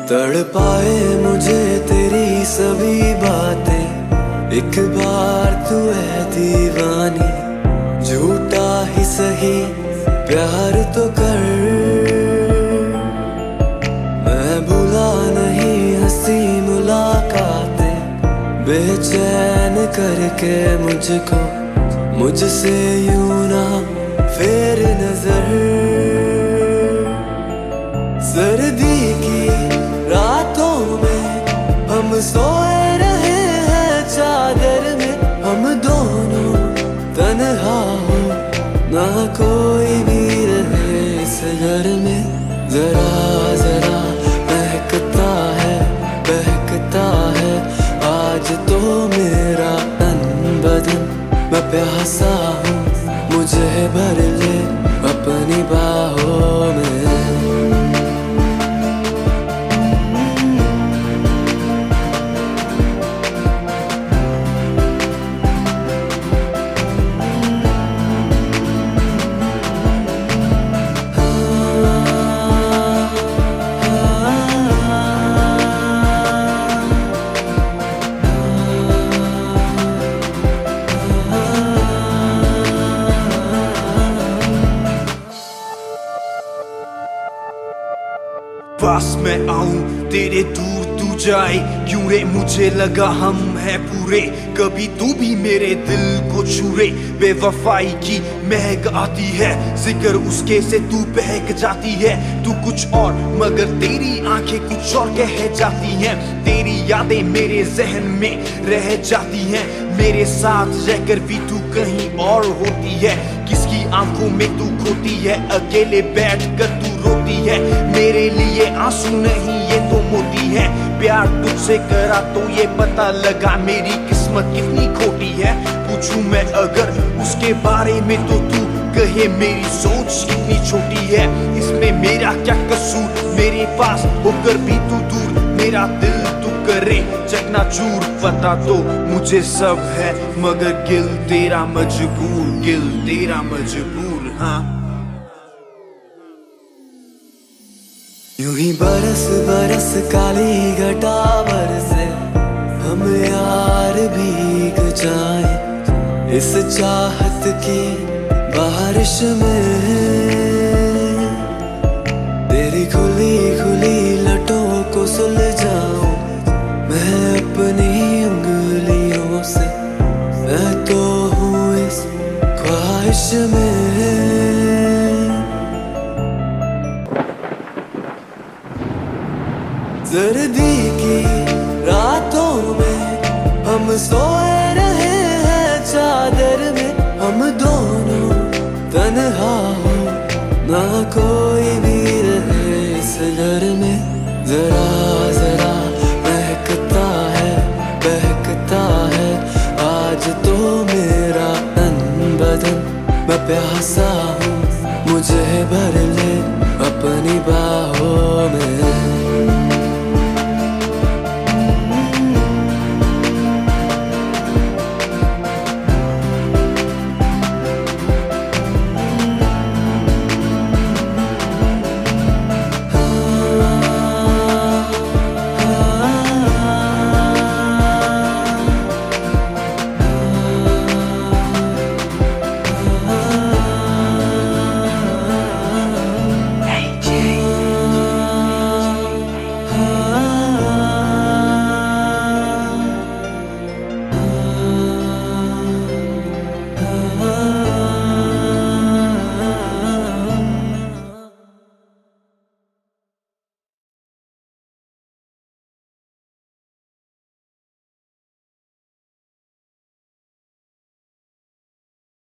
तड़पाए मुझे तेरी सभी बातें, एक बार तू है दीवानी, झूठा ही सही प्यार तो कर। मैं भूला नहीं हंसी मुलाकातें, बेचैन करके मुझको मुझसे यूं ना फेर नजर। सर्दी की रातों में हम सोए रहे हैं चादर में, हम दोनों तन्हा हो ना कोई भी रहे इस घर में। जरा जरा बहकता है आज तो मेरा तन बदन। मैं प्यासा हूँ मुझे भर ले अपनी बाहों में। पास मैं आऊं तेरे दूर तू जाए, क्यों रे मुझे लगा हम हैं पूरे। कभी तू भी मेरे दिल को छुरे, बेवफाई की महक आती है, जिक्र उसके से तू बहक जाती है। तू कुछ और मगर तेरी आंखें कुछ और कह जाती हैं। तेरी यादें मेरे जहन में रह जाती हैं, मेरे साथ रहकर भी तू कहीं और होती है। किसकी आंखों में तू खोती है, अकेले बैठ कर तू रोती है। मेरे लिए आंसू नहीं ये तो मोती है, प्यार तुझसे करा तो ये पता लगा मेरी किस्मत कितनी खोटी है। पूछूं मैं अगर उसके बारे में तो तू कहे मेरी सोच कितनी छोटी है। इसमें मेरा क्या कसूर, मेरे पास होकर भी तू दूर, मेरा दिल तू करे चकनाचूर। पता तो मुझे सब है मगर दिल तेरा मजबूर, हाँ। यूं ही बरस बरस काली घटा बरसे, हम यार भीग जाए इस चाहत की बारिश में। तेरी खुली खुली लटों को सुलझाऊं मैं अपनी उंगलियों से, मैं तो हूँ इस ख्वाहिश में। सर्दी की रातों में हम सोए रहे हैं चादर में, हम दोनों तन्हा हो ना कोई भी रहे इस घर में। जरा